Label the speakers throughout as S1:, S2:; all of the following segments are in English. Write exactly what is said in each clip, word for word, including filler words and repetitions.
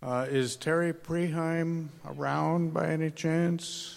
S1: Uh, is Terry Preheim around by any chance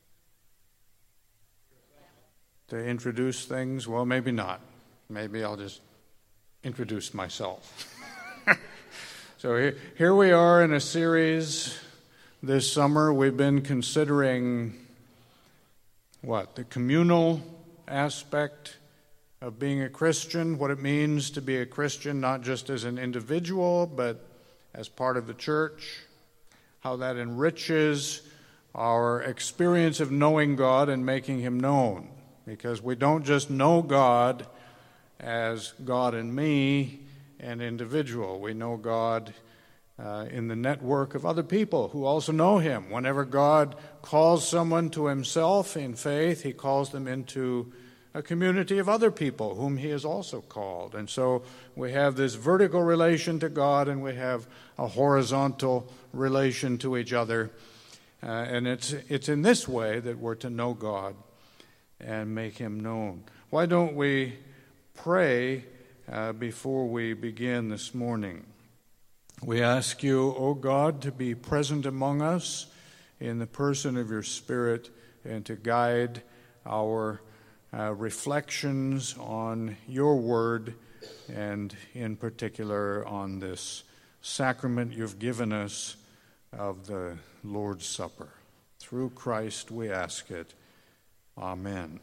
S1: to introduce things? Well, maybe not. Maybe I'll just introduce myself. So here, here we are in a series this summer. We've been considering what? The communal aspect of being a Christian, what it means to be a Christian, not just as an individual, but as part of the church, how that enriches our experience of knowing God and making Him known. Because we don't just know God as God and me, an individual. We know God uh, in the network of other people who also know Him. Whenever God calls someone to Himself in faith, He calls them into a community of other people whom He has also called. And so we have this vertical relation to God and we have a horizontal relation to each other. Uh, and it's it's in this way that we're to know God and make Him known. Why don't we pray uh, before we begin this morning? We ask you, O God, to be present among us in the person of your Spirit and to guide our Uh, reflections on your word, and in particular on this sacrament you've given us of the Lord's Supper. Through Christ we ask it. Amen.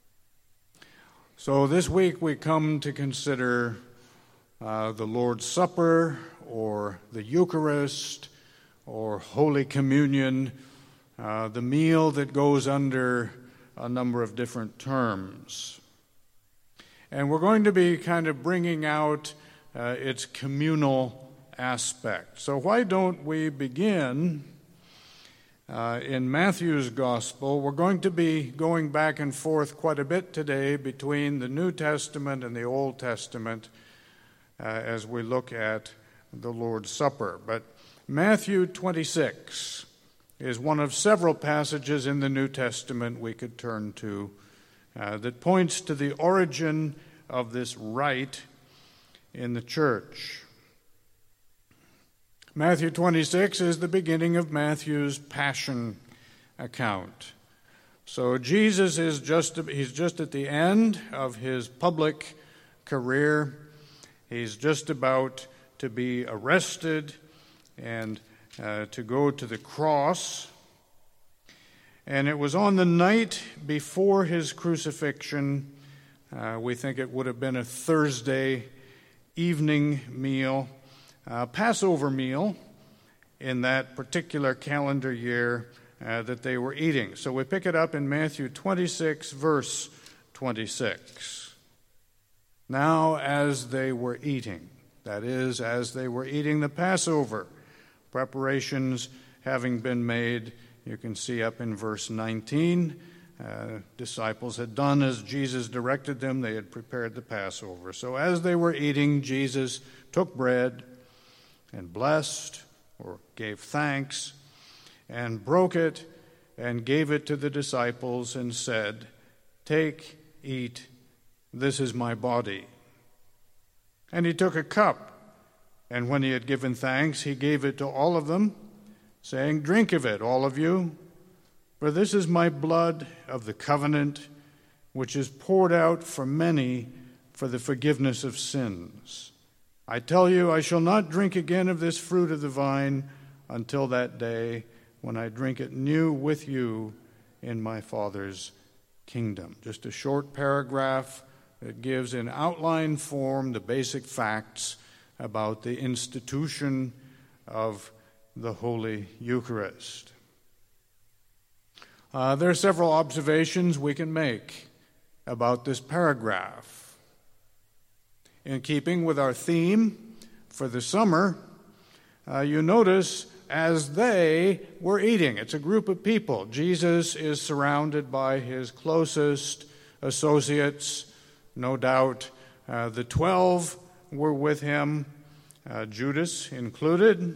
S1: So this week we come to consider uh, the Lord's Supper, or the Eucharist, or Holy Communion, uh, the meal that goes under a number of different terms. And we're going to be kind of bringing out uh, its communal aspect. So why don't we begin uh, in Matthew's Gospel? We're going to be going back and forth quite a bit today between the New Testament and the Old Testament uh, as we look at the Lord's Supper. But Matthew twenty-six is one of several passages in the New Testament we could turn to uh, that points to the origin of this rite in the church. Matthew twenty-six is the beginning of Matthew's Passion account. So Jesus is just he's just at the end of his public career. He's just about to be arrested and Uh, to go to the cross. And it was on the night before his crucifixion. Uh, we think it would have been a Thursday evening meal, uh, Passover meal in that particular calendar year uh, that they were eating. So we pick it up in Matthew twenty-six, verse twenty-six. Now as they were eating, that is, as they were eating the Passover, preparations having been made, you can see up in verse nineteen, uh, disciples had done as Jesus directed them. They had prepared the Passover. So as they were eating, Jesus took bread and blessed, or gave thanks, and broke it and gave it to the disciples and said, "Take, eat, this is my body." And he took a cup, and when he had given thanks, he gave it to all of them, saying, "Drink of it, all of you, for this is my blood of the covenant, which is poured out for many for the forgiveness of sins. I tell you, I shall not drink again of this fruit of the vine until that day when I drink it new with you in my Father's kingdom." Just a short paragraph that gives in outline form the basic facts about the institution of the Holy Eucharist. Uh, there are several observations we can make about this paragraph. In keeping with our theme for the summer, uh, you notice as they were eating. It's a group of people. Jesus is surrounded by his closest associates, no doubt. Uh, the twelve were with him, uh, Judas included.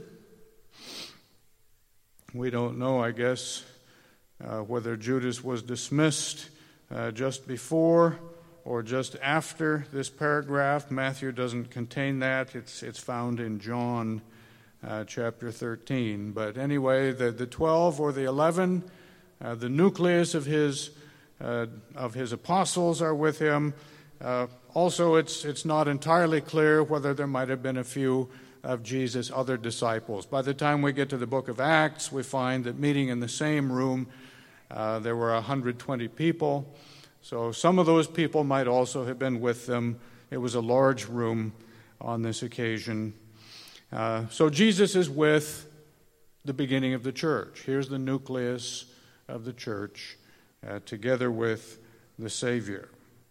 S1: We don't know, I guess, uh, whether Judas was dismissed uh, just before or just after this paragraph. Matthew doesn't contain that. It's, it's found in John uh, chapter thirteen. But anyway, the, the twelve or the eleven, uh, the nucleus of his uh, of his apostles are with him. Uh, also, it's it's not entirely clear whether there might have been a few of Jesus' other disciples. By the time we get to the book of Acts, we find that meeting in the same room, uh, there were one hundred twenty people. So some of those people might also have been with them. It was a large room on this occasion. Uh, so Jesus is with the beginning of the church. Here's the nucleus of the church, uh, together with the Savior.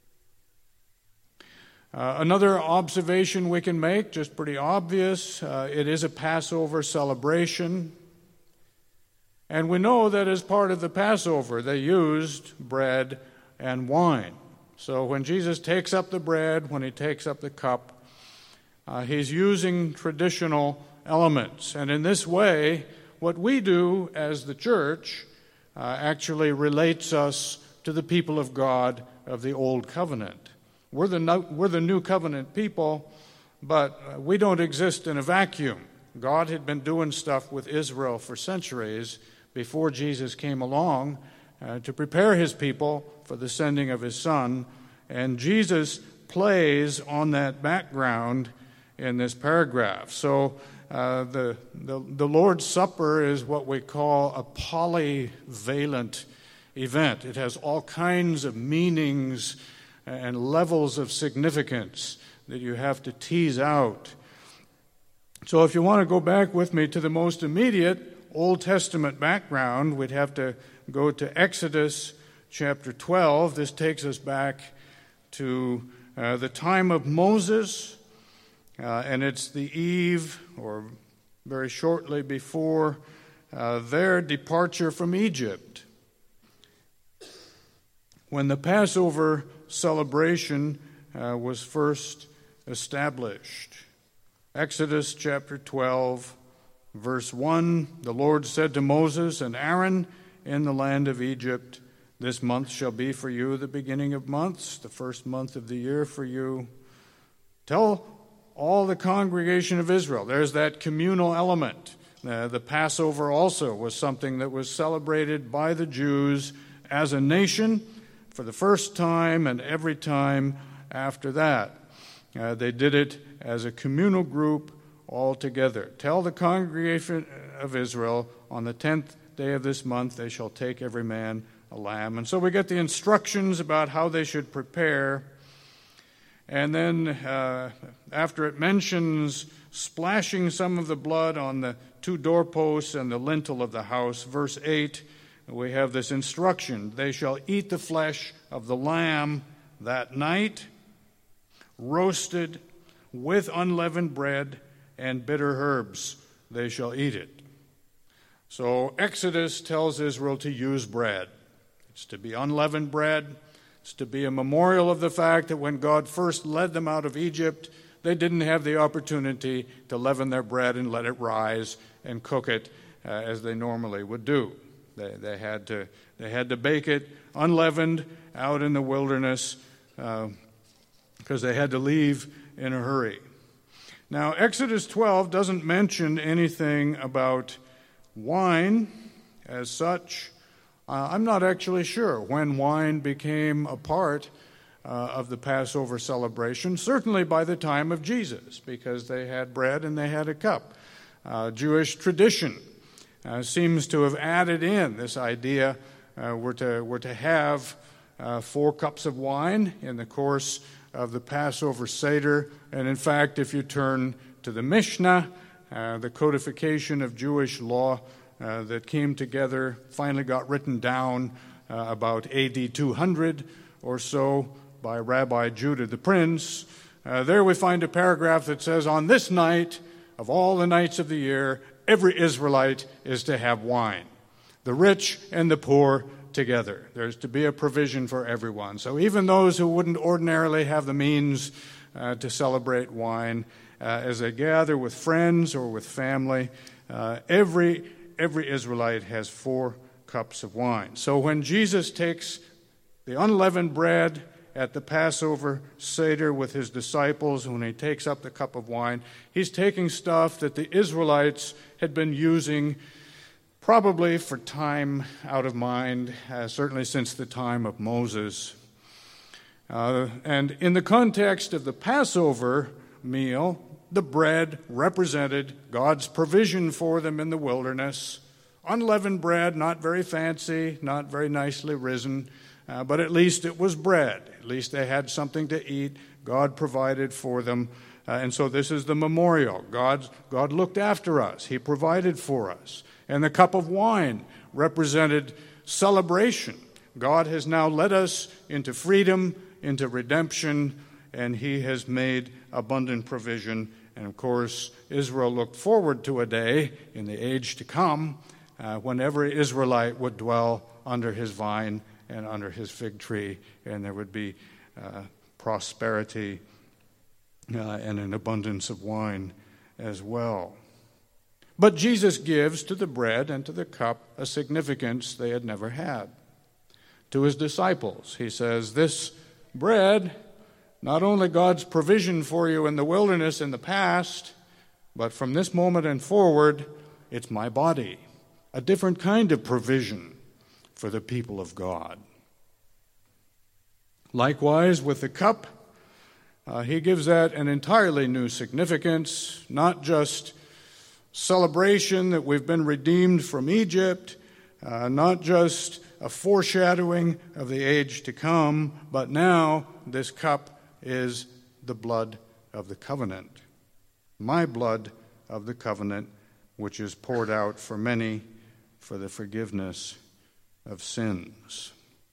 S1: Uh, another observation we can make, just pretty obvious, uh, it is a Passover celebration. And we know that as part of the Passover, they used bread and wine. So when Jesus takes up the bread, when he takes up the cup, uh, he's using traditional elements. And in this way, what we do as the church uh, actually relates us to the people of God of the Old Covenant. We're the, no, we're the New Covenant people, but we don't exist in a vacuum. God had been doing stuff with Israel for centuries before Jesus came along uh, to prepare his people for the sending of his Son. And Jesus plays on that background in this paragraph. So uh, the, the, the Lord's Supper is what we call a polyvalent event. It has all kinds of meanings and levels of significance that you have to tease out. So if you want to go back with me to the most immediate Old Testament background, we'd have to go to Exodus chapter twelve. This takes us back to uh, the time of Moses, uh, and it's the eve, or very shortly before, uh, their departure from Egypt. When the Passover celebration uh, was first established. Exodus chapter twelve, verse one, the Lord said to Moses and Aaron in the land of Egypt, "This month shall be for you the beginning of months, the first month of the year for you. Tell all the congregation of Israel." There's that communal element. Uh, the Passover also was something that was celebrated by the Jews as a nation for the first time and every time after that. Uh, they did it as a communal group all together. Tell the congregation of Israel, on the tenth day of this month they shall take every man a lamb. And so we get the instructions about how they should prepare. And then uh, after it mentions splashing some of the blood on the two doorposts and the lintel of the house, verse eight, we have this instruction: they shall eat the flesh of the lamb that night, roasted with unleavened bread and bitter herbs. They shall eat it. So Exodus tells Israel to use bread. It's to be unleavened bread. It's to be a memorial of the fact that when God first led them out of Egypt, they didn't have the opportunity to leaven their bread and let it rise and cook it uh, as they normally would do. They, they had to they had to bake it unleavened out in the wilderness uh, because they had to leave in a hurry. Now, Exodus twelve doesn't mention anything about wine as such. Uh, I'm not actually sure when wine became a part uh, of the Passover celebration, certainly by the time of Jesus, because they had bread and they had a cup. Uh, Jewish tradition Uh, seems to have added in this idea uh, we're to we're to have uh, four cups of wine in the course of the Passover Seder. And in fact, if you turn to the Mishnah, uh, the codification of Jewish law uh, that came together, finally got written down uh, about A D two hundred or so by Rabbi Judah the Prince, uh, there we find a paragraph that says, "On this night of all the nights of the year, every Israelite is to have wine, the rich and the poor together." There's to be a provision for everyone. So even those who wouldn't ordinarily have the means uh, to celebrate wine, uh, as they gather with friends or with family, uh, every every Israelite has four cups of wine. So when Jesus takes the unleavened bread at the Passover Seder with his disciples when he takes up the cup of wine. He's taking stuff that the Israelites had been using probably for time out of mind, uh, certainly since the time of Moses. Uh, and in the context of the Passover meal, the bread represented God's provision for them in the wilderness. Unleavened bread, not very fancy, not very nicely risen, uh, but at least it was bread. At least they had something to eat. God provided for them. Uh, and so this is the memorial. God, God looked after us. He provided for us. And the cup of wine represented celebration. God has now led us into freedom, into redemption, and he has made abundant provision. And of course, Israel looked forward to a day in the age to come uh, when every Israelite would dwell under his vine and under his fig tree, and there would be uh, prosperity uh, and an abundance of wine as well. But Jesus gives to the bread and to the cup a significance they had never had. To his disciples, he says, this bread, not only God's provision for you in the wilderness in the past, but from this moment and forward, it's my body, a different kind of provision for the people of God. Likewise, with the cup, uh, he gives that an entirely new significance, not just celebration that we've been redeemed from Egypt, uh, not just a foreshadowing of the age to come, but now this cup is the blood of the covenant, my blood of the covenant, which is poured out for many for the forgiveness of sins.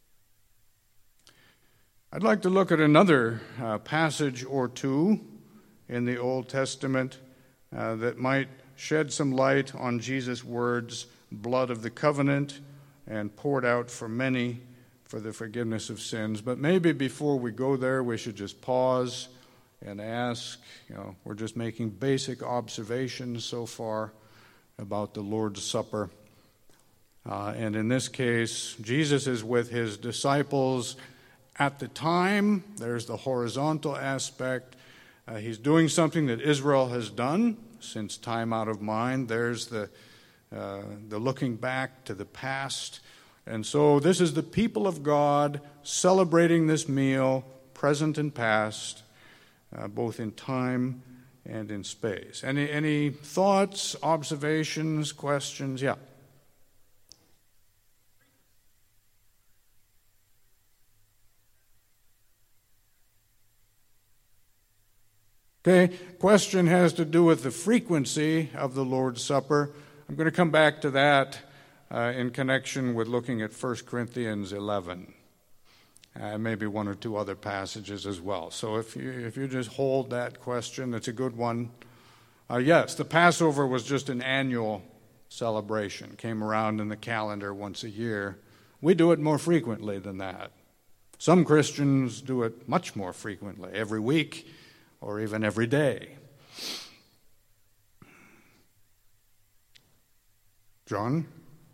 S1: I'd like to look at another uh, passage or two in the Old Testament uh, that might shed some light on Jesus' words, blood of the covenant, and poured out for many for the forgiveness of sins. But maybe before we go there, we should just pause and ask, you know, we're just making basic observations so far about the Lord's Supper. Uh, and in this case, Jesus is with his disciples at the time. There's the horizontal aspect. Uh, he's doing something that Israel has done since time out of mind. There's the uh, the looking back to the past. And so this is the people of God celebrating this meal, present and past, uh, both in time and in space. Any any thoughts, observations, questions? Yeah. Okay, question has to do with the frequency of the Lord's Supper. I'm going to come back to that uh, in connection with looking at First Corinthians eleven, and uh, maybe one or two other passages as well. So if you if you just hold that question, it's a good one. Uh, yes, the Passover was just an annual celebration, came around in the calendar once a year. We do it more frequently than that. Some Christians do it much more frequently, every week, or even every day. John?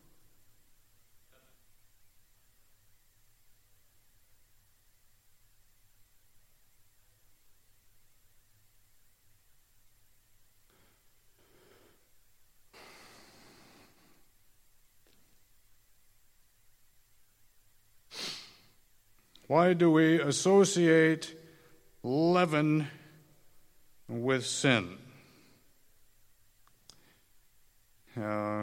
S1: Why do we associate leaven with sin? Uh,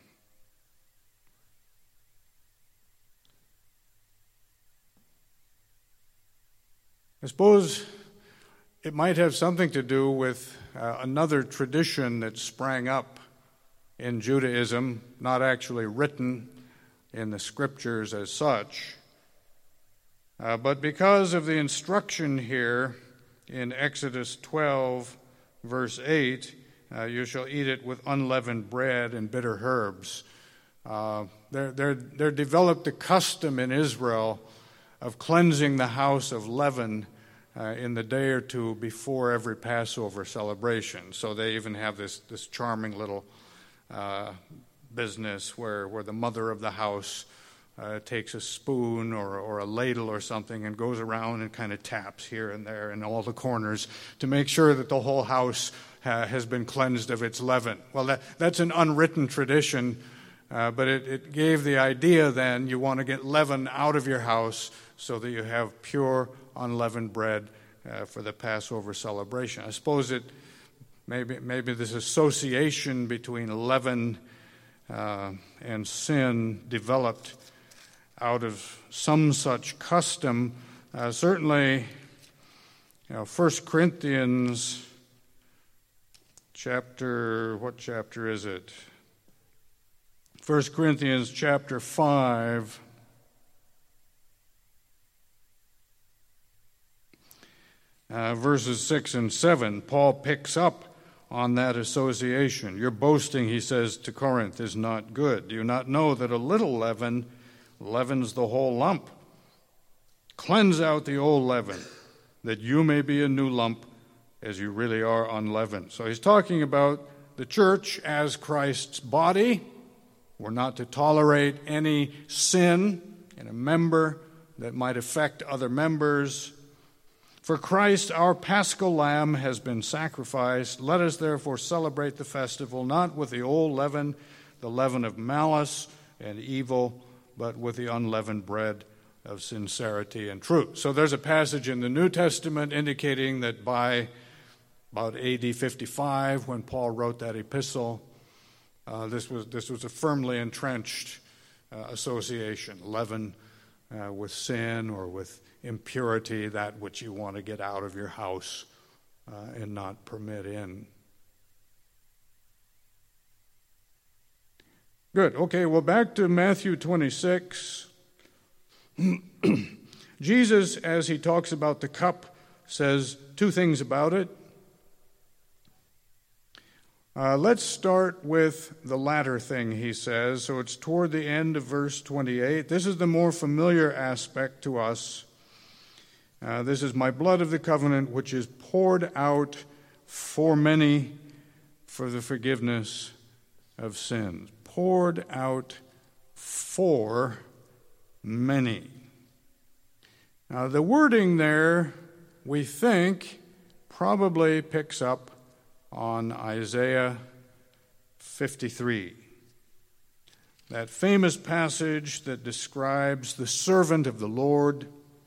S1: I suppose it might have something to do with uh, another tradition that sprang up in Judaism, not actually written in the scriptures as such, uh, but because of the instruction here in Exodus twelve, verse eight, uh, you shall eat it with unleavened bread and bitter herbs. Uh, there, there, there developed a custom in Israel of cleansing the house of leaven uh, in the day or two before every Passover celebration. So they even have this, this charming little uh, business where, where the mother of the house uh, takes a spoon or, or a ladle or something and goes around and kind of taps here and there in all the corners to make sure that the whole house uh, has been cleansed of its leaven. Well, that, that's an unwritten tradition, uh, but it, it gave the idea then you want to get leaven out of your house so that you have pure, unleavened bread uh, for the Passover celebration. I suppose it maybe maybe this association between leaven uh, and sin developed out of some such custom. Uh, certainly, you know, First Corinthians chapter, what chapter is it? First Corinthians chapter five. Uh, verses six and seven, Paul picks up on that association. Your boasting, he says to Corinth, is not good. Do you not know that a little leaven leavens the whole lump? Cleanse out the old leaven, that you may be a new lump, as you really are unleavened. So he's talking about the church as Christ's body. We're not to tolerate any sin in a member that might affect other members. For Christ, our paschal lamb, has been sacrificed. Let us therefore celebrate the festival, not with the old leaven, the leaven of malice and evil, but with the unleavened bread of sincerity and truth. So there's a passage in the New Testament indicating that by about A D fifty-five, when Paul wrote that epistle, uh, this was this was a firmly entrenched uh, association, leaven uh, with sin or with impurity, that which you want to get out of your house uh, and not permit in. Good. Okay, well, back to Matthew twenty-six. Jesus, as he talks about the cup, says two things about it. Uh, let's start with the latter thing, he says. So it's toward the end of verse twenty-eight. This is the more familiar aspect to us. Uh, this is my blood of the covenant, which is poured out for many for the forgiveness of sins. Poured out for many. Now, the wording there, we think, probably picks up on Isaiah fifty-three. That famous passage that describes the servant of the Lord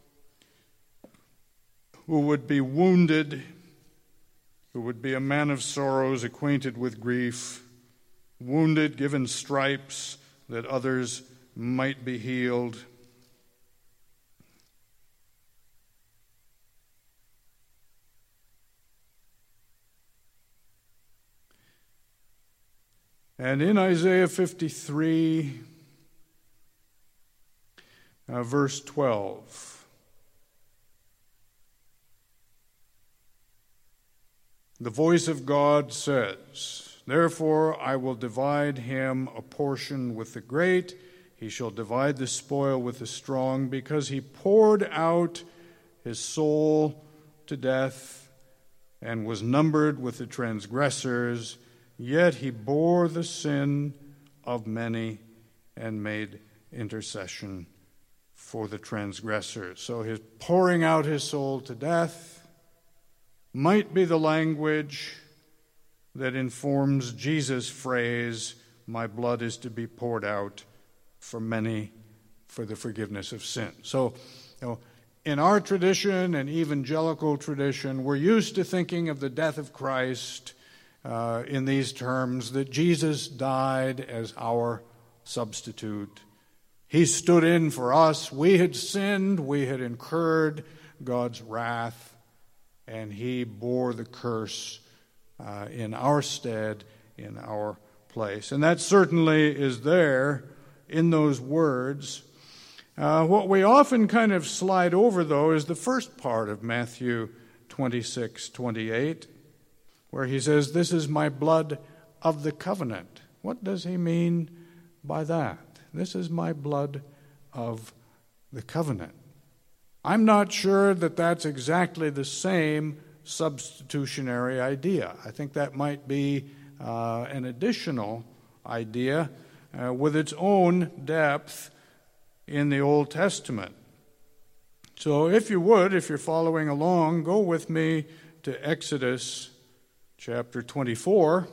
S1: who would be wounded, who would be a man of sorrows, acquainted with grief, wounded, given stripes, that others might be healed. And in Isaiah fifty-three, uh, verse twelve, the voice of God says, therefore I will divide him a portion with the great, he shall divide the spoil with the strong, because he poured out his soul to death and was numbered with the transgressors, yet he bore the sin of many and made intercession for the transgressors. So his pouring out his soul to death might be the language that informs Jesus' phrase, my blood is to be poured out for many for the forgiveness of sin. So, you know, in our tradition and evangelical tradition, we're used to thinking of the death of Christ uh, in these terms, that Jesus died as our substitute. He stood in for us. We had sinned. We had incurred God's wrath. And he bore the curse uh, in our stead, in our place. And that certainly is there in those words. Uh, what we often kind of slide over, though, is the first part of Matthew twenty-six, twenty-eight, where he says, this is my blood of the covenant. What does he mean by that? This is my blood of the covenant. I'm not sure that that's exactly the same substitutionary idea. I think that might be uh, an additional idea uh, with its own depth in the Old Testament. So if you would, if you're following along, go with me to Exodus chapter twenty-four.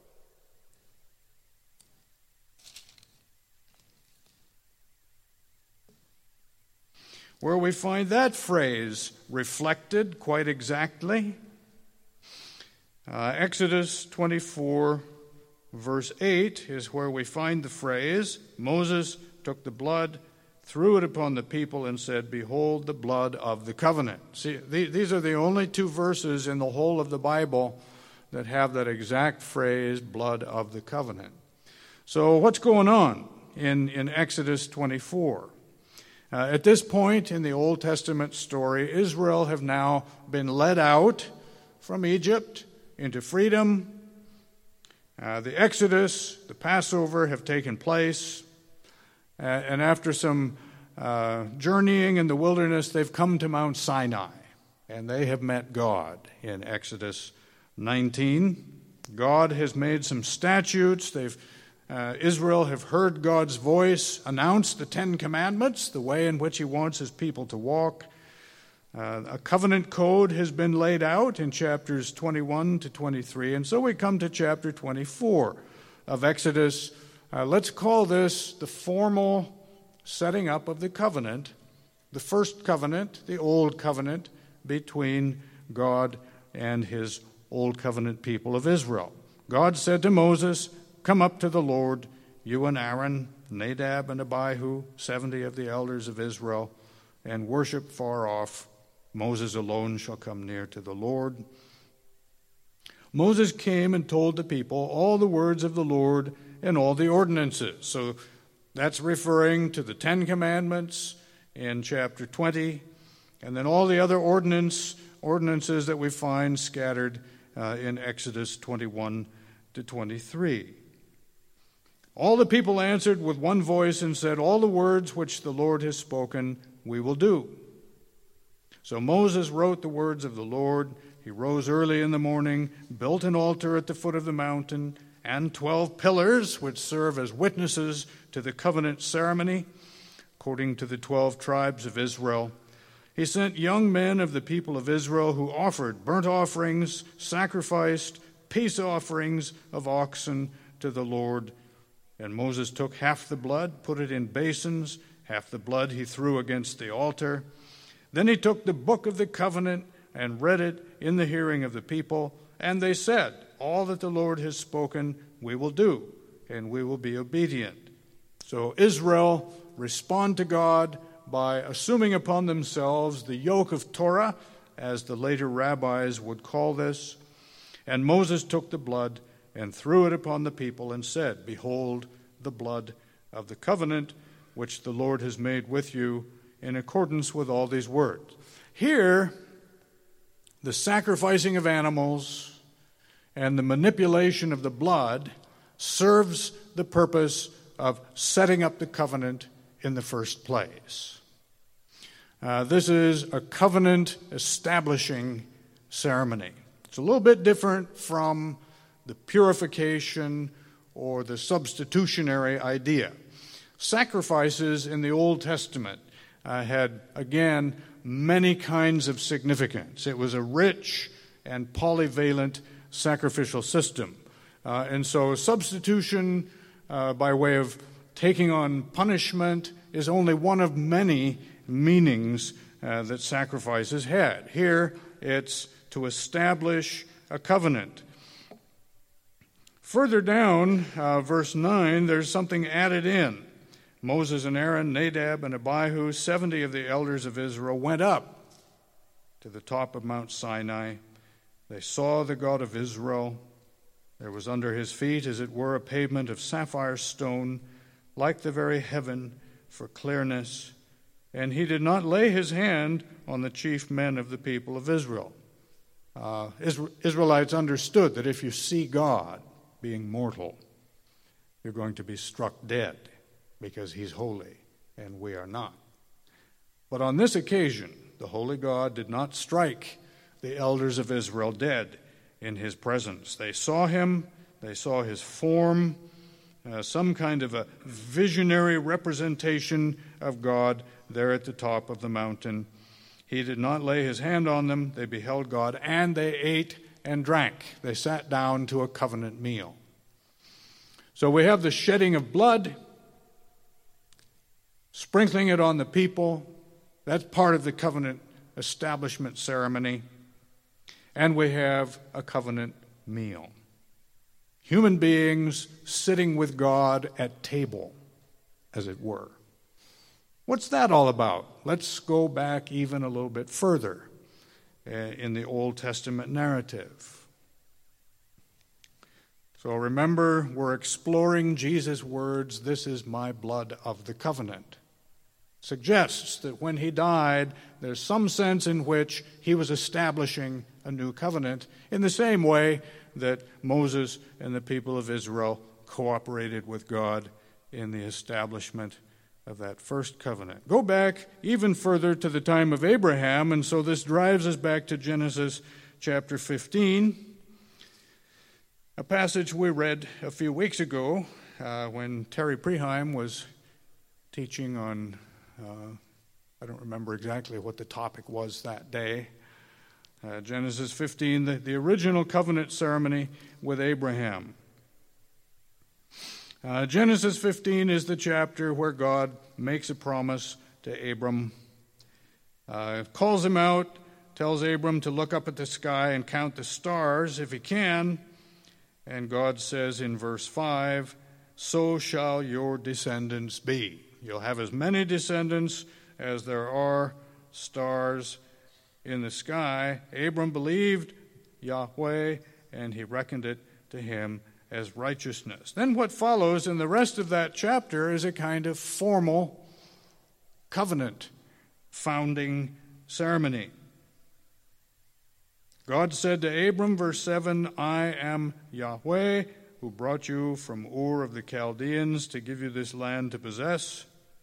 S1: Where we find that phrase reflected quite exactly. Uh, Exodus twenty-four, verse eight is where we find the phrase, Moses took the blood, threw it upon the people, and said, "Behold the blood of the covenant." See, these are the only two verses in the whole of the Bible that have that exact phrase, blood of the covenant. So what's going on in, in Exodus twenty-four? Uh, at this point in the Old Testament story, Israel have now been led out from Egypt into freedom. Uh, the Exodus, the Passover have taken place. Uh, and after some uh, journeying in the wilderness, they've come to Mount Sinai. And they have met God in Exodus nineteen. God has made some statutes. They've Uh, Israel have heard God's voice, announced the Ten Commandments, the way in which he wants his people to walk. Uh, a covenant code has been laid out in chapters twenty-one to twenty-three, and so we come to chapter twenty-four of Exodus. Uh, let's call this the formal setting up of the covenant, the first covenant, the old covenant between God and his old covenant people of Israel. God said to Moses, "Come up to the Lord, you and Aaron, Nadab and Abihu, seventy of the elders of Israel, and worship far off. Moses alone shall come near to the Lord." Moses came and told the people all the words of the Lord and all the ordinances. So that's referring to the Ten Commandments in chapter twenty, and then all the other ordinance, ordinances that we find scattered uh, in Exodus twenty-one to twenty-three. All the people answered with one voice and said, "All the words which the Lord has spoken, we will do." So Moses wrote the words of the Lord. He rose early in the morning, built an altar at the foot of the mountain, and twelve pillars, which serve as witnesses to the covenant ceremony, according to the twelve tribes of Israel. He sent young men of the people of Israel who offered burnt offerings, sacrificed peace offerings of oxen to the Lord. And Moses took half the blood, put it in basins, half the blood he threw against the altar. Then he took the book of the covenant and read it in the hearing of the people, and they said, "All that the Lord has spoken we will do, and we will be obedient." So Israel respond to God by assuming upon themselves the yoke of Torah, as the later rabbis would call this. And Moses took the blood and threw it upon the people and said, "Behold the blood of the covenant which the Lord has made with you in accordance with all these words." Here, the sacrificing of animals and the manipulation of the blood serves the purpose of setting up the covenant in the first place. Uh, this is a covenant establishing ceremony. It's a little bit different from the purification or the substitutionary idea. Sacrifices in the Old Testament uh, had, again, many kinds of significance. It was a rich and polyvalent sacrificial system. Uh, and so substitution uh, by way of taking on punishment is only one of many meanings uh, that sacrifices had. Here, it's to establish a covenant. Further down, uh, verse nine, there's something added in. Moses and Aaron, Nadab and Abihu, seventy of the elders of Israel, went up to the top of Mount Sinai. They saw the God of Israel. There was under his feet, as it were, a pavement of sapphire stone, like the very heaven for clearness. And he did not lay his hand on the chief men of the people of Israel. Uh, Israelites understood that if you see God being mortal, you're going to be struck dead because he's holy and we are not. But on this occasion, the holy God did not strike the elders of Israel dead in his presence. They saw him, they saw his form, uh, some kind of a visionary representation of God there at the top of the mountain. He did not lay his hand on them. They beheld God, and they ate and drank. They sat down to a covenant meal. So we have the shedding of blood, sprinkling it on the people. That's part of the covenant establishment ceremony. And we have a covenant meal. Human beings sitting with God at table, as it were. What's that all about? Let's go back even a little bit further uh, in the Old Testament narrative. So remember, we're exploring Jesus' words, "This is my blood of the covenant." Suggests that when he died, there's some sense in which he was establishing a new covenant in the same way that Moses and the people of Israel cooperated with God in the establishment of that first covenant. Go back even further to the time of Abraham, and so this drives us back to Genesis chapter fifteen, a passage we read a few weeks ago uh, when Terry Preheim was teaching on, uh, I don't remember exactly what the topic was that day. Uh, Genesis fifteen, the, the original covenant ceremony with Abraham. Uh, Genesis fifteen is the chapter where God makes a promise to Abram, uh, calls him out, tells Abram to look up at the sky and count the stars if he can, and God says in verse five, "So shall your descendants be." You'll have as many descendants as there are stars in the sky. Abram believed Yahweh, and he reckoned it to him as righteousness. Then what follows in the rest of that chapter is a kind of formal covenant founding ceremony. God said to Abram, verse seven, "I am Yahweh, who brought you from Ur of the Chaldeans to give you this land to possess."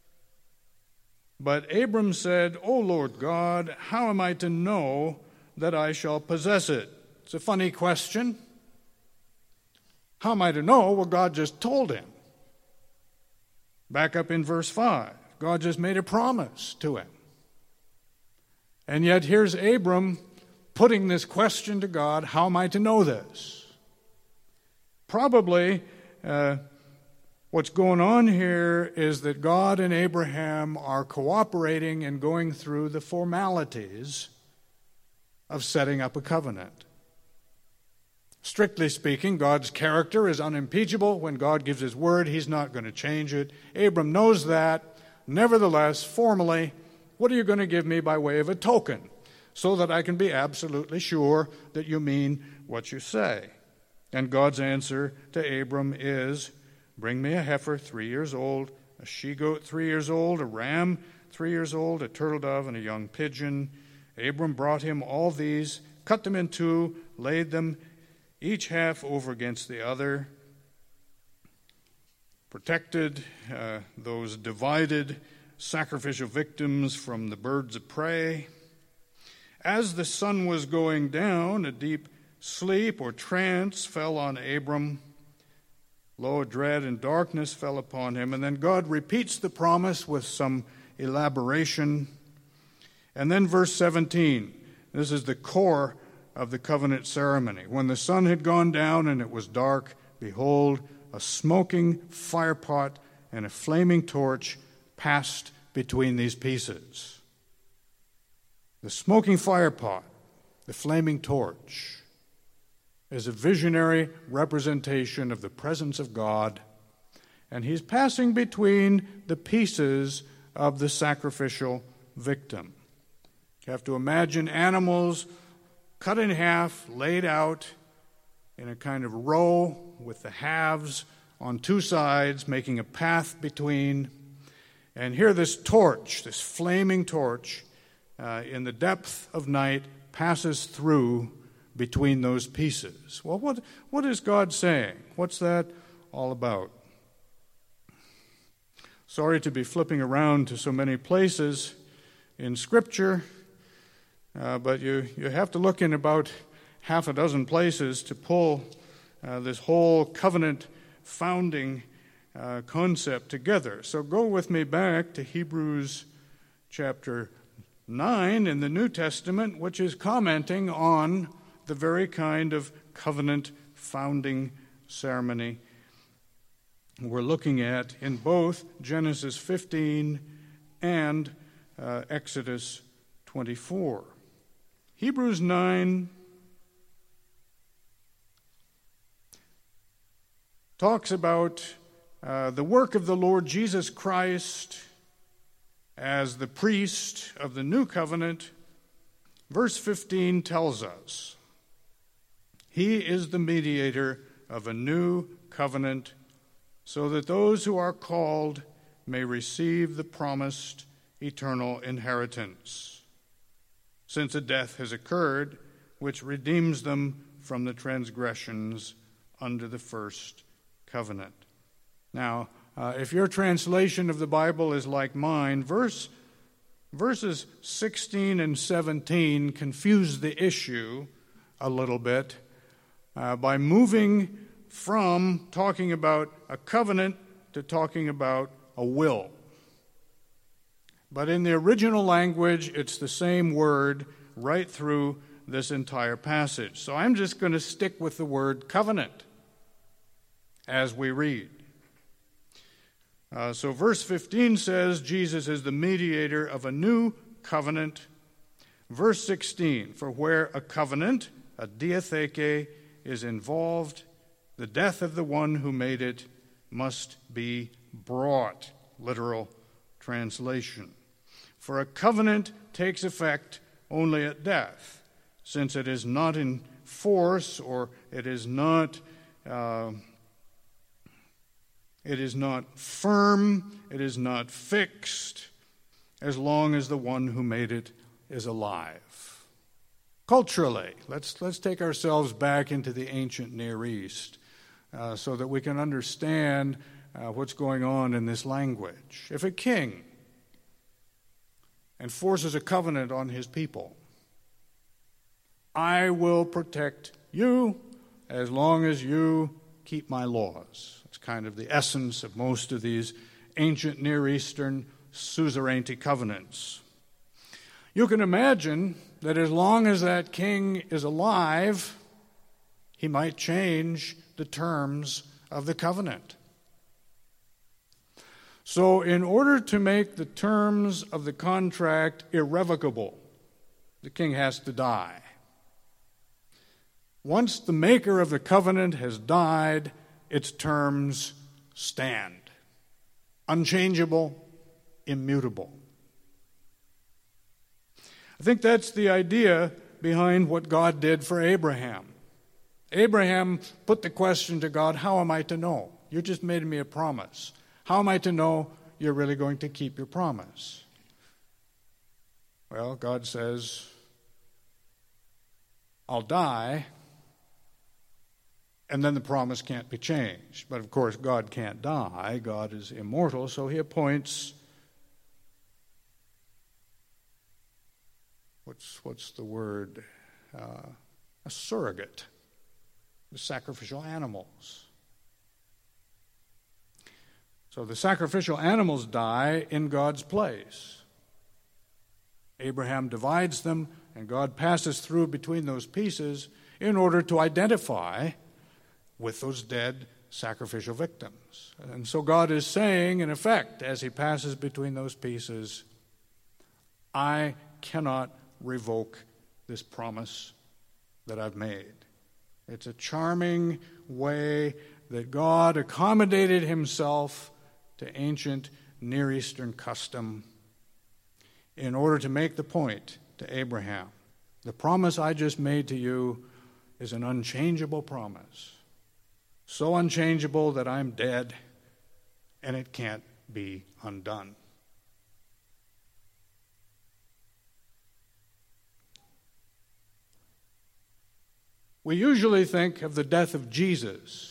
S1: But Abram said, "O Lord God, how am I to know that I shall possess it?" It's a funny question. How am I to know? Well, God just told him. Back up in verse five, God just made a promise to him. And yet here's Abram putting this question to God, how am I to know this? Probably uh, what's going on here is that God and Abraham are cooperating and going through the formalities of setting up a covenant. Strictly speaking, God's character is unimpeachable. When God gives his word, he's not going to change it. Abram knows that. Nevertheless, formally, what are you going to give me by way of a token so that I can be absolutely sure that you mean what you say? And God's answer to Abram is, "Bring me a heifer three years old, a she-goat three years old, a ram three years old, a turtle dove, and a young pigeon." Abram brought him all these, cut them in two, laid them each half over against the other, protected uh, those divided sacrificial victims from the birds of prey. As the sun was going down, a deep sleep or trance fell on Abram. Lo, dread and darkness fell upon him. And then God repeats the promise with some elaboration. And then verse seventeen, this is the core of the covenant ceremony. When the sun had gone down and it was dark, behold, a smoking firepot and a flaming torch passed between these pieces. The smoking firepot, the flaming torch, is a visionary representation of the presence of God, and he's passing between the pieces of the sacrificial victim. You have to imagine animals cut in half, laid out in a kind of row with the halves on two sides, making a path between. And here this torch, this flaming torch, uh, in the depth of night, passes through between those pieces. Well, what, what is God saying? What's that all about? Sorry to be flipping around to so many places in Scripture, uh, but you, you have to look in about half a dozen places to pull uh, this whole covenant founding uh, concept together. So go with me back to Hebrews chapter nine in the New Testament, which is commenting on the very kind of covenant founding ceremony we're looking at in both Genesis fifteen and uh, Exodus twenty-four. Hebrews nine talks about uh, the work of the Lord Jesus Christ as the priest of the new covenant. Verse fifteen tells us, He is the mediator of a new covenant, so that those who are called may receive the promised eternal inheritance, since a death has occurred which redeems them from the transgressions under the first covenant. Now, uh, if your translation of the Bible is like mine, verse, verses sixteen and seventeen confuse the issue a little bit uh, by moving from talking about a covenant to talking about a will. But in the original language, it's the same word right through this entire passage. So I'm just going to stick with the word covenant as we read. Uh, so verse fifteen says Jesus is the mediator of a new covenant. Verse sixteen, for where a covenant, a diatheke, is involved, the death of the one who made it must be brought. Literal translation. For a covenant takes effect only at death, since it is not in force or it is not uh, it is not firm, it is not fixed, as long as the one who made it is alive. Culturally, let's let's take ourselves back into the ancient Near East uh, so that we can understand uh, what's going on in this language. If a king enforces a covenant on his people, I will protect you as long as you keep my laws. It's kind of the essence of most of these ancient Near Eastern suzerainty covenants. You can imagine that as long as that king is alive, he might change the terms of the covenant. So in order to make the terms of the contract irrevocable, the king has to die. Once the maker of the covenant has died, its terms stand. Unchangeable, immutable. I think that's the idea behind what God did for Abraham. Abraham put the question to God, how am I to know? You just made me a promise. How am I to know you're really going to keep your promise? Well, God says, I'll die, and then the promise can't be changed. But of course, God can't die. God is immortal, so he appoints, what's, what's the word? Uh, a surrogate, the sacrificial animals. So the sacrificial animals die in God's place. Abraham divides them, and God passes through between those pieces in order to identify with those dead sacrificial victims. And so God is saying, in effect, as he passes between those pieces, I cannot revoke this promise that I've made. It's a charming way that God accommodated himself to ancient Near Eastern custom in order to make the point to Abraham. The promise I just made to you is an unchangeable promise. So unchangeable that I'm dead and it can't be undone. We usually think of the death of Jesus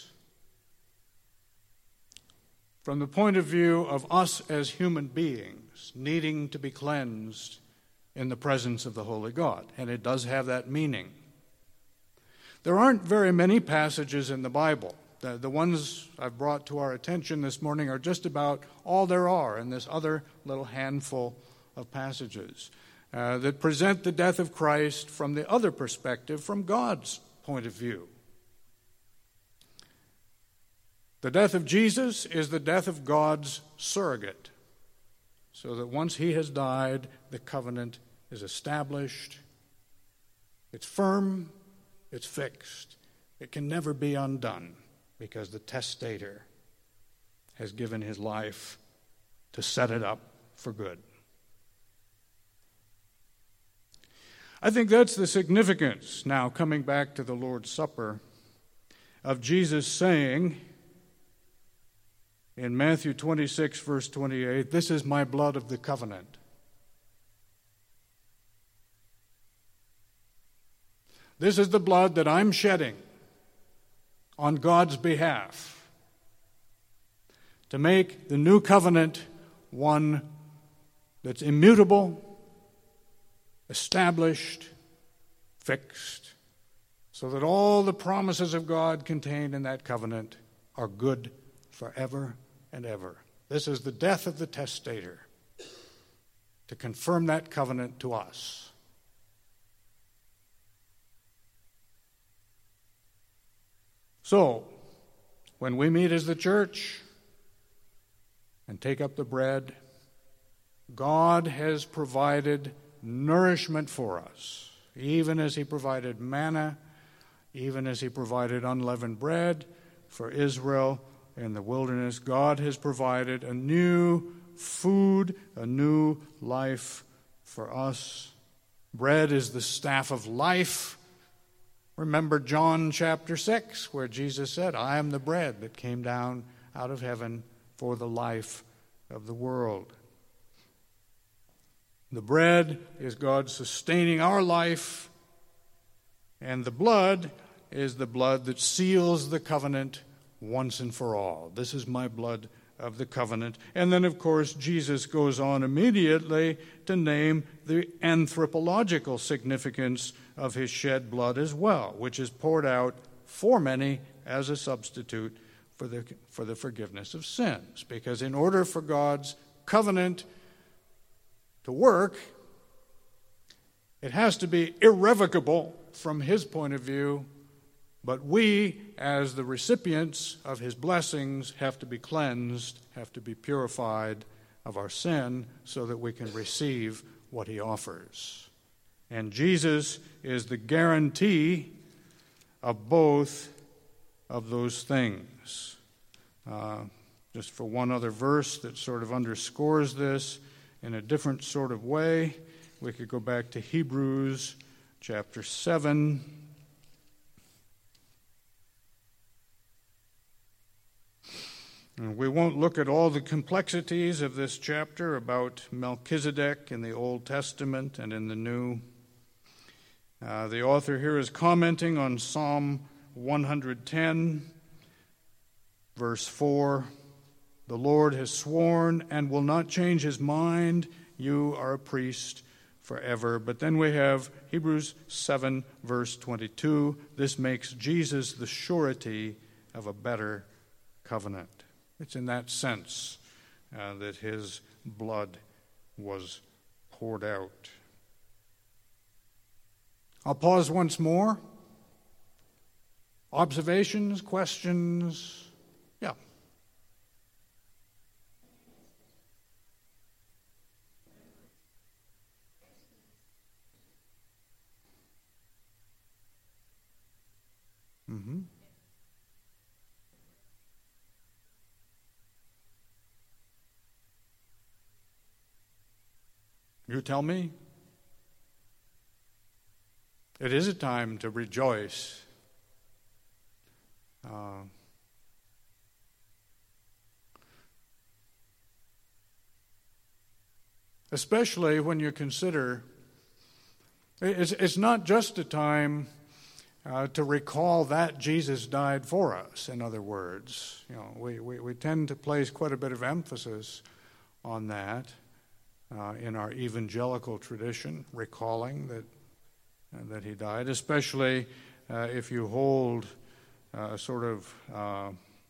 S1: from the point of view of us as human beings needing to be cleansed in the presence of the Holy God, and it does have that meaning. There aren't very many passages in the Bible The, the ones I've brought to our attention this morning are just about all there are in this other little handful of passages uh, that present the death of Christ from the other perspective, from God's point of view. The death of Jesus is the death of God's surrogate, so that once he has died, the covenant is established. It's firm, it's fixed. It can never be undone because the testator has given his life to set it up for good. I think that's the significance, now coming back to the Lord's Supper, of Jesus saying in Matthew twenty-six, verse twenty-eight, "This is my blood of the covenant." This is the blood that I'm shedding on God's behalf to make the new covenant one that's immutable, established, fixed, so that all the promises of God contained in that covenant are good forever and ever. This is the death of the testator to confirm that covenant to us. So, when we meet as the church and take up the bread, God has provided nourishment for us, even as he provided manna, even as he provided unleavened bread for Israel in the wilderness. God has provided a new food, a new life for us. Bread is the staff of life. Remember John chapter six, where Jesus said, "I am the bread that came down out of heaven for the life of the world." The bread is God sustaining our life, and the blood is the blood that seals the covenant once and for all. This is my blood of the covenant. And then, of course, Jesus goes on immediately to name the anthropological significance of his shed blood as well, which is poured out for many as a substitute for the, for the forgiveness of sins. Because in order for God's covenant to work, it has to be irrevocable from his point of view, but we, as the recipients of his blessings, have to be cleansed, have to be purified of our sin so that we can receive what he offers. And Jesus is the guarantee of both of those things. Uh, just for one other verse that sort of underscores this in a different sort of way, we could go back to Hebrews chapter seven. And we won't look at all the complexities of this chapter about Melchizedek in the Old Testament and in the New. Uh, the author here is commenting on Psalm one hundred ten, verse four. "The Lord has sworn and will not change his mind. You are a priest forever." But then we have Hebrews seven, verse twenty-two. "This makes Jesus the surety of a better covenant." It's in that sense uh, that his blood was poured out. I'll pause once more. Observations, questions? Yeah. Mm-hmm. You tell me. It is a time to rejoice. Uh, especially when you consider, it's, it's not just a time uh, to recall that Jesus died for us, in other words. You know, we, we, we tend to place quite a bit of emphasis on that. Uh, in our evangelical tradition, recalling that uh, that he died, especially uh, if you hold a sort of uh,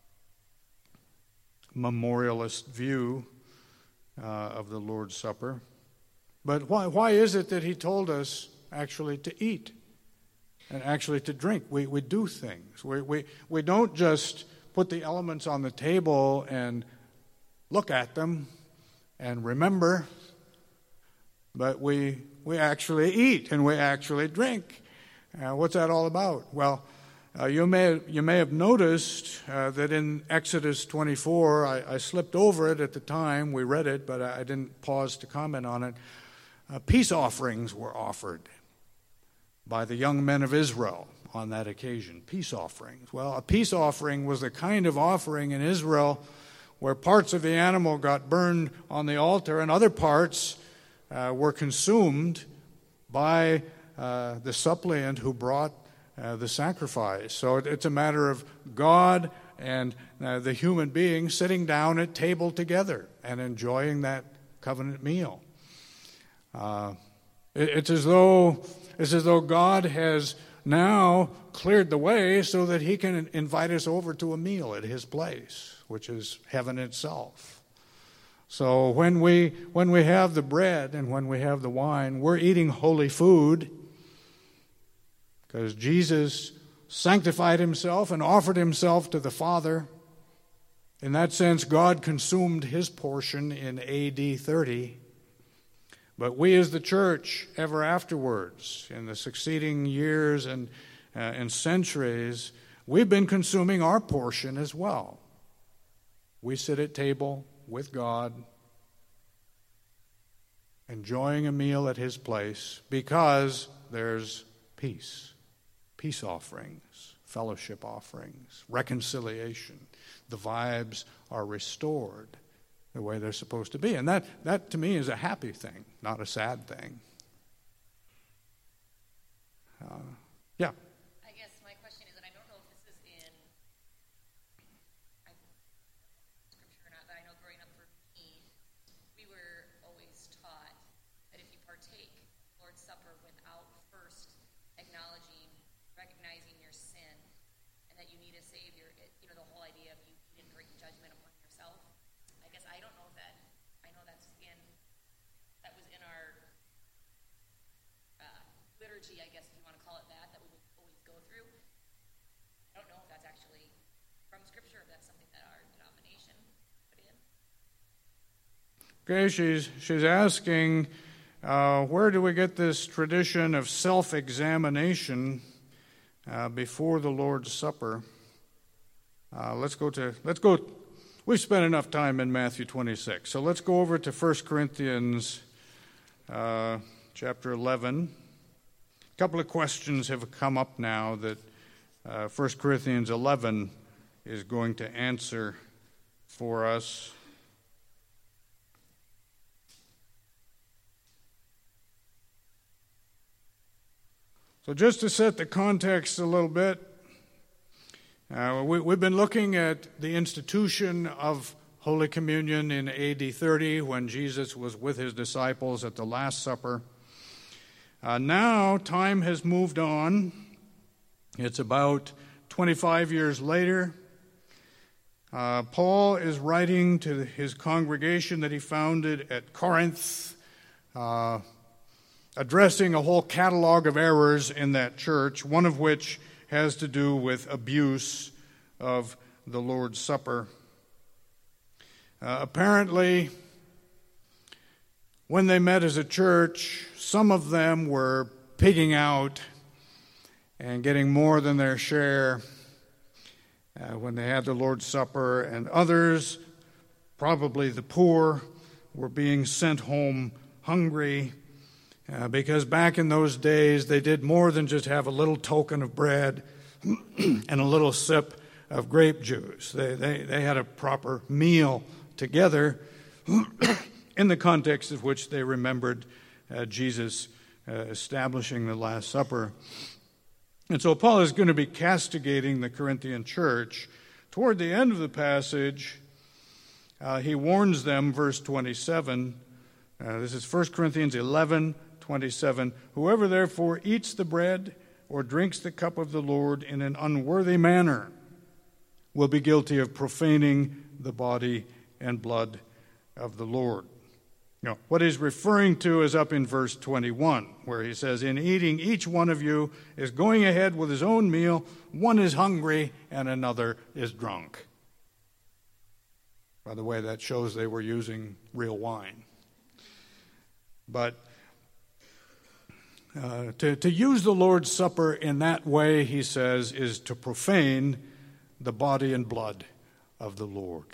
S1: memorialist view uh, of the Lord's Supper. But why, why is it that he told us actually to eat and actually to drink? We, we do things. We, we, we don't just put the elements on the table and look at them and remember, but we, we actually eat and we actually drink. Uh, what's that all about? Well, uh, you may you may have noticed uh, that in Exodus twenty-four, I, I slipped over it at the time we read it, but I, I didn't pause to comment on it. Uh, peace offerings were offered by the young men of Israel on that occasion. Peace offerings. Well, a peace offering was the kind of offering in Israel where parts of the animal got burned on the altar and other parts uh, were consumed by uh, the suppliant who brought uh, the sacrifice. So it, it's a matter of God and uh, the human being sitting down at table together and enjoying that covenant meal. Uh, it, it's as though it's as though God has now cleared the way so that he can invite us over to a meal at his place, which is heaven itself. So when we when we have the bread and when we have the wine, we're eating holy food because Jesus sanctified himself and offered himself to the Father. In that sense, God consumed his portion in A D thirty. But we as the church, ever afterwards, in the succeeding years and, uh, and centuries, we've been consuming our portion as well. We sit at table with God, enjoying a meal at his place, because there's peace, peace offerings, fellowship offerings, reconciliation. The vibes are restored the way they're supposed to be. And that, that to me is a happy thing, not a sad thing. Uh, yeah.
S2: I guess my question is, and I don't know if this is in I, scripture or not, but I know growing up for me, we were always taught that if you partake Lord's Supper without first acknowledging, recognizing your sin, and that you need a Savior, it, you know, the whole idea of you didn't bring judgment upon yourself. I guess I don't know if that, I know that's in, that was in our uh, liturgy, I guess if you want to call it that, that we would always go through. I don't know if that's actually from Scripture, or if that's something that our denomination put in.
S1: Okay, she's, she's asking, uh, where do we get this tradition of self-examination uh, before the Lord's Supper? Uh, let's go to, let's go, we've spent enough time in Matthew twenty-six, so let's go over to First Corinthians uh, chapter eleven. A couple of questions have come up now that uh, First Corinthians eleven is going to answer for us. So just to set the context a little bit, uh, we, we've been looking at the institution of Holy Communion in A D thirty when Jesus was with his disciples at the Last Supper. Uh, now time has moved on. It's about twenty-five years later. Uh, Paul is writing to his congregation that he founded at Corinth, uh, addressing a whole catalog of errors in that church, one of which has to do with abuse of the Lord's Supper. Uh, apparently, when they met as a church, some of them were pigging out and getting more than their share uh, when they had the Lord's Supper, and others, probably the poor, were being sent home hungry uh, because back in those days they did more than just have a little token of bread and a little sip of grape juice. They, they, they had a proper meal together in the context of which they remembered uh, Jesus uh, establishing the Last Supper. And so Paul is going to be castigating the Corinthian church. Toward the end of the passage, uh, he warns them, verse twenty-seven. Uh, this is First Corinthians eleven, twenty-seven. Whoever therefore eats the bread or drinks the cup of the Lord in an unworthy manner will be guilty of profaning the body and blood of the Lord. You know, what he's referring to is up in verse twenty-one, where he says, in eating, each one of you is going ahead with his own meal. One is hungry and another is drunk. By the way, that shows they were using real wine. But uh, to, to use the Lord's Supper in that way, he says, is to profane the body and blood of the Lord.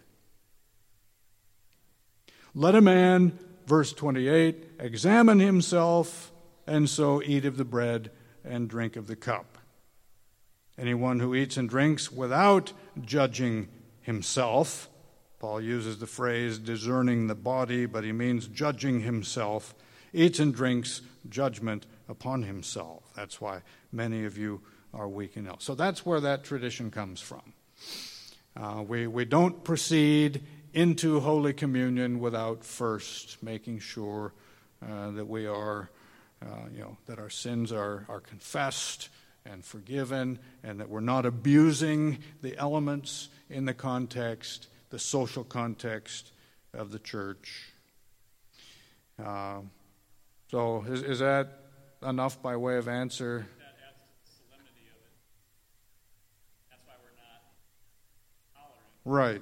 S1: Let a man, verse twenty-eight, examine himself, and so eat of the bread and drink of the cup. Anyone who eats and drinks without judging himself, Paul uses the phrase discerning the body, but he means judging himself, eats and drinks judgment upon himself. That's why many of you are weak and ill. So that's where that tradition comes from. Uh, we, we don't proceed into Holy Communion without first making sure uh, that we are, uh, you know, that our sins are, are confessed and forgiven, and that we're not abusing the elements in the context, the social context of the church. Uh, so is, is that enough by way of answer?
S3: That adds to the solemnity of it. That's why we're not tolerant.
S1: Right.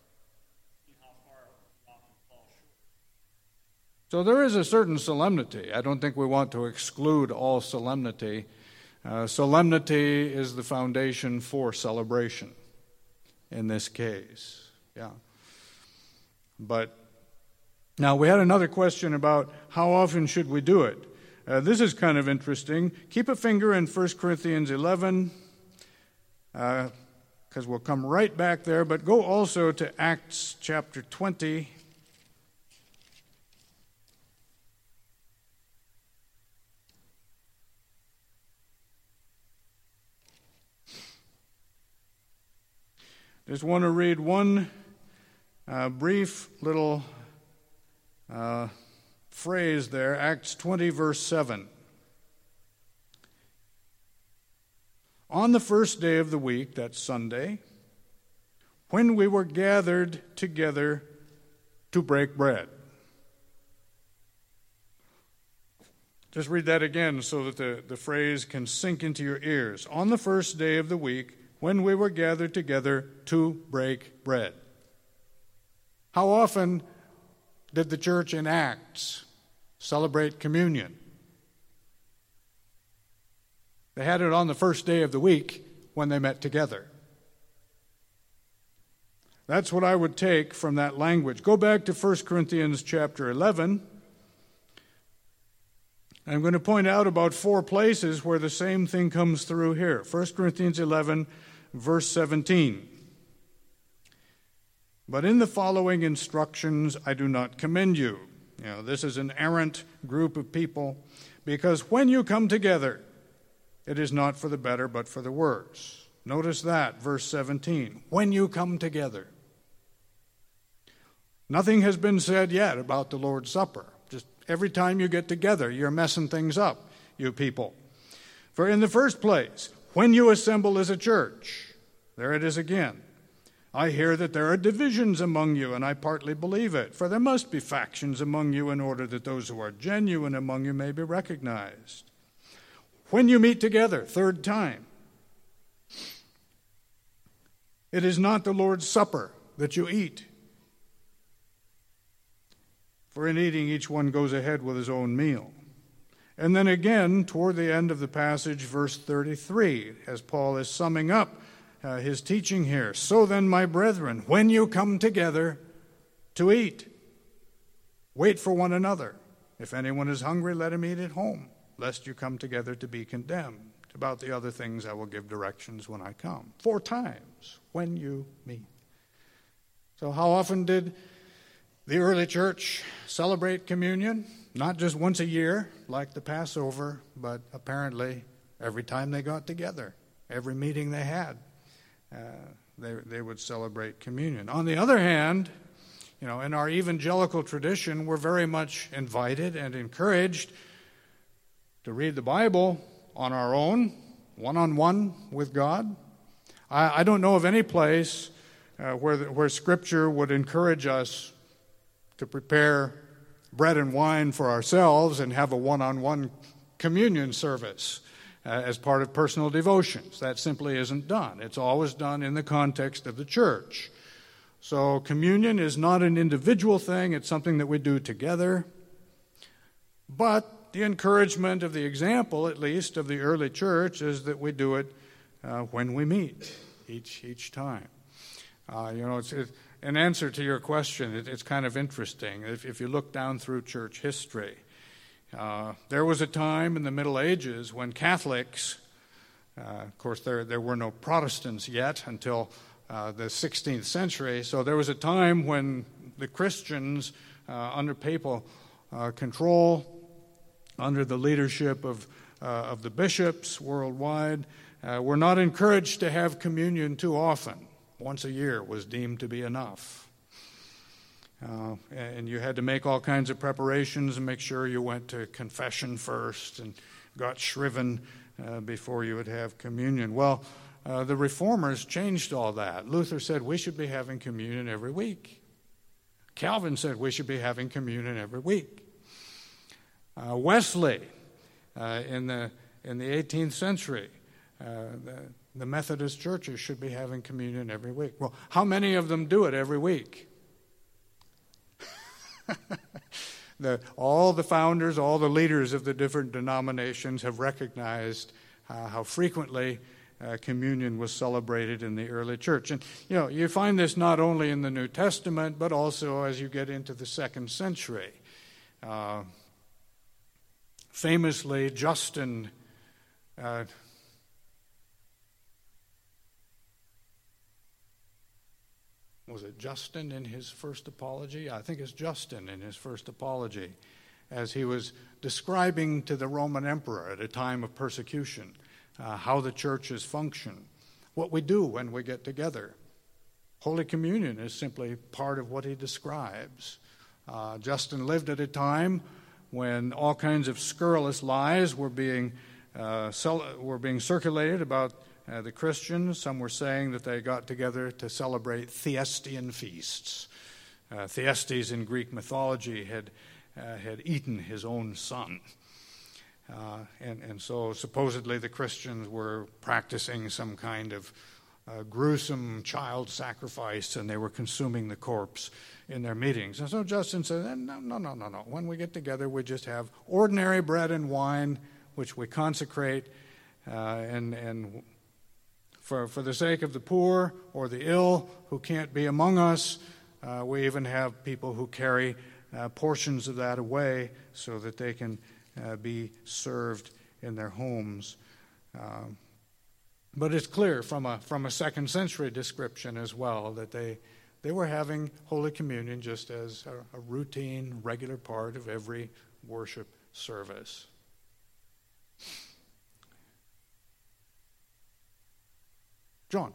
S1: So there is a certain solemnity. I don't think we want to exclude all solemnity. Uh, solemnity is the foundation for celebration in this case. Yeah. But now we had another question about how often should we do it. Uh, this is kind of interesting. Keep a finger in First Corinthians eleven, because uh, we'll come right back there, but go also to Acts chapter twenty. Just want to read one uh, brief little uh, phrase there, Acts twenty, verse seven. On the first day of the week, that's Sunday, when we were gathered together to break bread. Just read that again so that the, the phrase can sink into your ears. On the first day of the week, when we were gathered together to break bread. How often did the church in Acts celebrate communion? They had it on the first day of the week when they met together. That's what I would take from that language. Go back to First Corinthians chapter eleven. I'm going to point out about four places where the same thing comes through here. First Corinthians eleven, verse seventeen. But in the following instructions I do not commend you. You know, this is an errant group of people, because when you come together, it is not for the better, but for the worse. Notice that, verse seventeen. When you come together. Nothing has been said yet about the Lord's Supper. Just every time you get together, you're messing things up, you people. For in the first place, when you assemble as a church, there it is again. I hear that there are divisions among you, and I partly believe it. For there must be factions among you in order that those who are genuine among you may be recognized. When you meet together, third time, it is not the Lord's Supper that you eat. For in eating, each one goes ahead with his own meal. And then again, toward the end of the passage, verse thirty-three, as Paul is summing up uh, his teaching here. So then, my brethren, when you come together to eat, wait for one another. If anyone is hungry, let him eat at home, lest you come together to be condemned. About the other things I will give directions when I come. Four times, when you meet. So how often did the early church celebrate communion? Not just once a year, like the Passover, but apparently every time they got together, every meeting they had, uh, they, they would celebrate communion. On the other hand, you know, in our evangelical tradition, we're very much invited and encouraged to read the Bible on our own one-on-one with God. I, I don't know of any place uh, where, the, where Scripture would encourage us to prepare bread and wine for ourselves and have a one-on-one communion service uh, as part of personal devotions. That simply isn't done. It's always done in the context of the church. So communion is not an individual thing. It's something that we do together. But the encouragement of the example, at least, of the early church is that we do it uh, when we meet each each time. Uh, you know, it's, it's an answer to your question. It, it's kind of interesting. If, if you look down through church history, uh, there was a time in the Middle Ages when Catholics, uh, of course, there there were no Protestants yet until uh, the sixteenth century. So there was a time when the Christians, uh, under papal uh, control, under the leadership of uh, of the bishops worldwide, uh, were not encouraged to have communion too often. Once a year was deemed to be enough. Uh, and you had to make all kinds of preparations and make sure you went to confession first and got shriven uh, before you would have communion. Well, uh, the Reformers changed all that. Luther said we should be having communion every week. Calvin said we should be having communion every week. Uh, Wesley, uh, in the in the eighteenth century, uh, the, the Methodist churches should be having communion every week. Well, how many of them do it every week? the, all the founders, all the leaders of the different denominations have recognized uh, how frequently uh, communion was celebrated in the early church. And, you know, you find this not only in the New Testament, but also as you get into the second century. Uh, famously, Justin uh, Was it Justin in his first apology? I think it's Justin in his first apology, as he was describing to the Roman emperor at a time of persecution uh, how the churches function, what we do when we get together. Holy Communion is simply part of what he describes. Uh, Justin lived at a time when all kinds of scurrilous lies were being uh, cel- were being circulated about Uh, the Christians. Some were saying that they got together to celebrate Theestian feasts. Uh, Thyestes in Greek mythology had uh, had eaten his own son. Uh, and, and so supposedly the Christians were practicing some kind of uh, gruesome child sacrifice, and they were consuming the corpse in their meetings. And so Justin said, no, no, no, no, no. When we get together, we just have ordinary bread and wine, which we consecrate, uh, and and For, for the sake of the poor or the ill who can't be among us, uh, we even have people who carry uh, portions of that away so that they can uh, be served in their homes. Uh, but it's clear from a from a second century description as well that they they were having Holy Communion just as a, a routine, regular part of every worship service. John.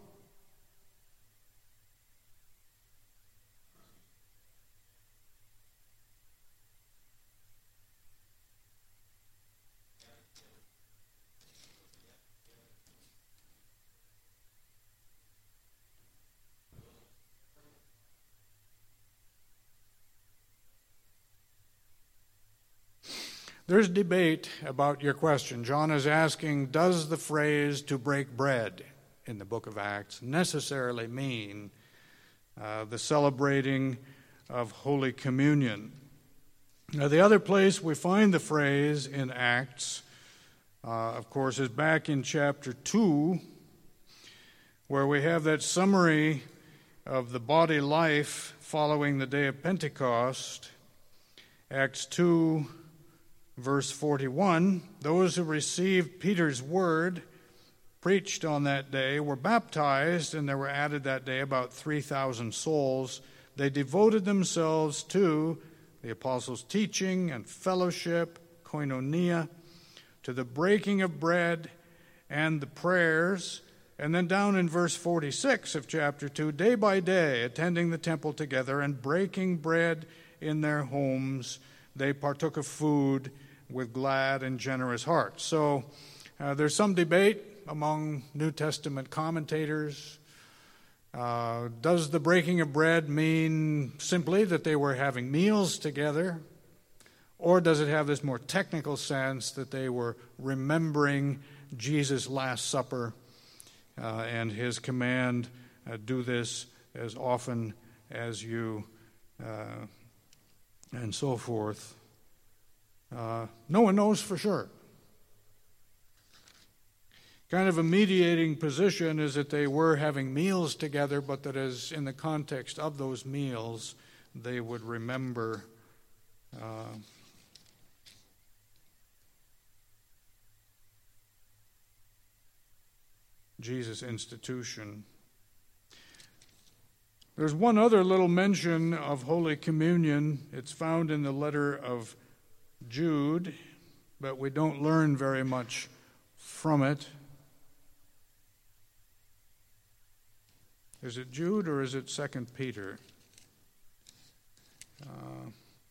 S1: There's debate about your question. John is asking, does the phrase "to break bread" in the book of Acts necessarily mean uh, the celebrating of Holy Communion? Now, the other place we find the phrase in Acts, uh, of course, is back in chapter two, where we have that summary of the body life following the day of Pentecost. Acts two, verse forty-one, those who received Peter's word preached on that day were baptized, and there were added that day about three thousand souls. They devoted themselves to the apostles' teaching and fellowship, koinonia, to the breaking of bread and the prayers. And then down in verse forty-six of chapter two, day by day, attending the temple together and breaking bread in their homes, they partook of food with glad and generous hearts. So uh, there's some debate among New Testament commentators. Uh, does the breaking of bread mean simply that they were having meals together? Or does it have this more technical sense that they were remembering Jesus' Last Supper uh, and his command, uh, do this as often as you, uh, and so forth? Uh, no one knows for sure. Kind of a mediating position is that they were having meals together, but that as in the context of those meals, they would remember uh, Jesus' institution. There's one other little mention of Holy Communion. It's found in the letter of Jude, but we don't learn very much from it. Is it Jude or is it Second Peter? Uh,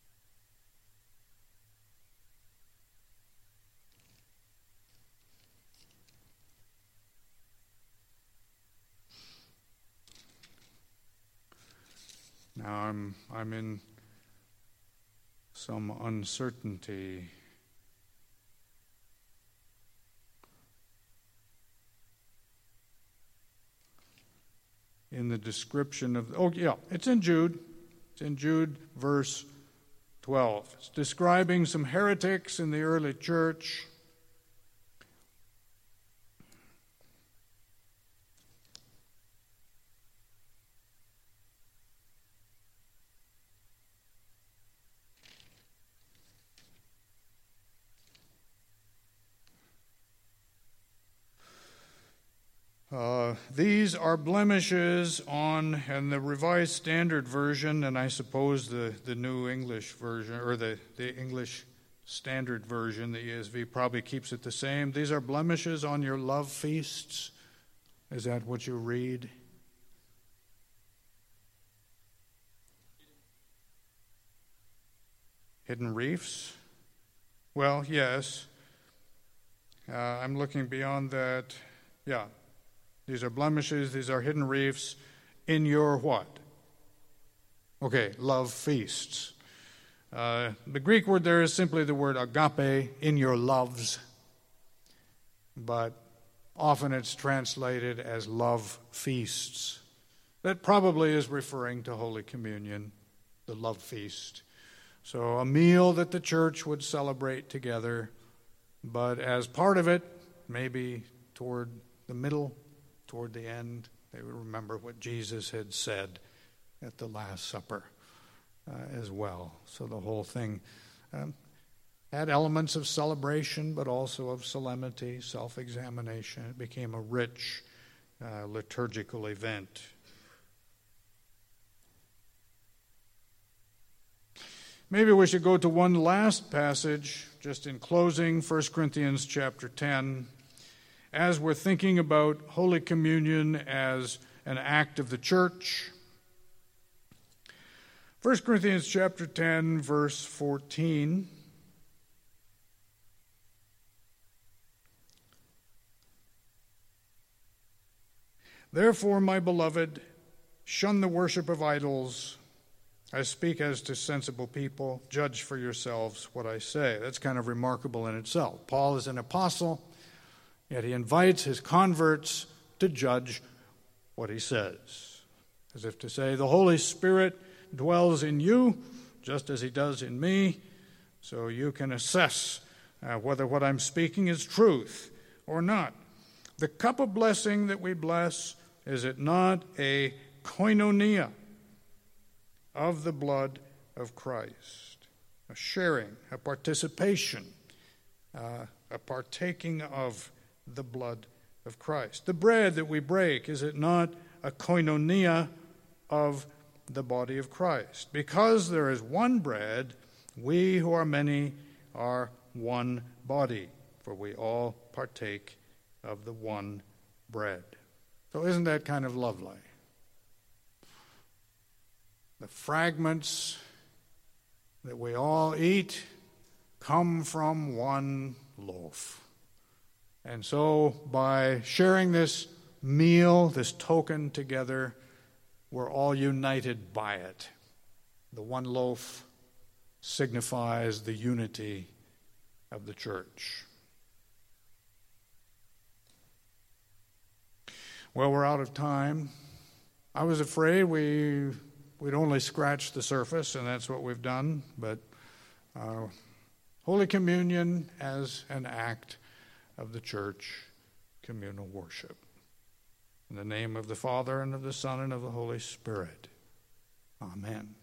S1: now I'm I'm in some uncertainty. In the description of, oh yeah, it's in Jude. It's in Jude, verse twelve. It's describing some heretics in the early church. Uh, these are blemishes on, and the Revised Standard Version, and I suppose the, the New English Version, or the, the English Standard Version, the E S V, probably keeps it the same. These are blemishes on your love feasts. Is that what you read? Hidden reefs? Well, yes. Uh, I'm looking beyond that. Yeah. These are blemishes, these are hidden reefs in your what? Okay, love feasts. Uh, the Greek word there is simply the word agape, in your loves. But often it's translated as love feasts. That probably is referring to Holy Communion, the love feast. So a meal that the church would celebrate together, but as part of it, maybe toward the middle, toward the end, they would remember what Jesus had said at the Last Supper uh, as well. So the whole thing um, had elements of celebration, but also of solemnity, self-examination. It became a rich uh, liturgical event. Maybe we should go to one last passage, just in closing, First Corinthians chapter ten. As we're thinking about Holy Communion as an act of the church, First Corinthians chapter ten, verse fourteen. Therefore, my beloved, shun the worship of idols. I speak as to sensible people. Judge for yourselves what I say. That's kind of remarkable in itself. Paul is an apostle. Yet he invites his converts to judge what he says. As if to say, the Holy Spirit dwells in you, just as he does in me, so you can assess uh, whether what I'm speaking is truth or not. The cup of blessing that we bless, is it not a koinonia of the blood of Christ? A sharing, a participation, uh, a partaking of the blood of Christ. The bread that we break, is it not a koinonia of the body of Christ? Because there is one bread, we who are many are one body, for we all partake of the one bread. So isn't that kind of lovely? The fragments that we all eat come from one loaf. And so by sharing this meal, this token together, we're all united by it. The one loaf signifies the unity of the church. Well, we're out of time. I was afraid we, we'd only scratch the surface, and that's what we've done. But uh, Holy Communion as an act of the church, communal worship. In the name of the Father, and of the Son, and of the Holy Spirit. Amen.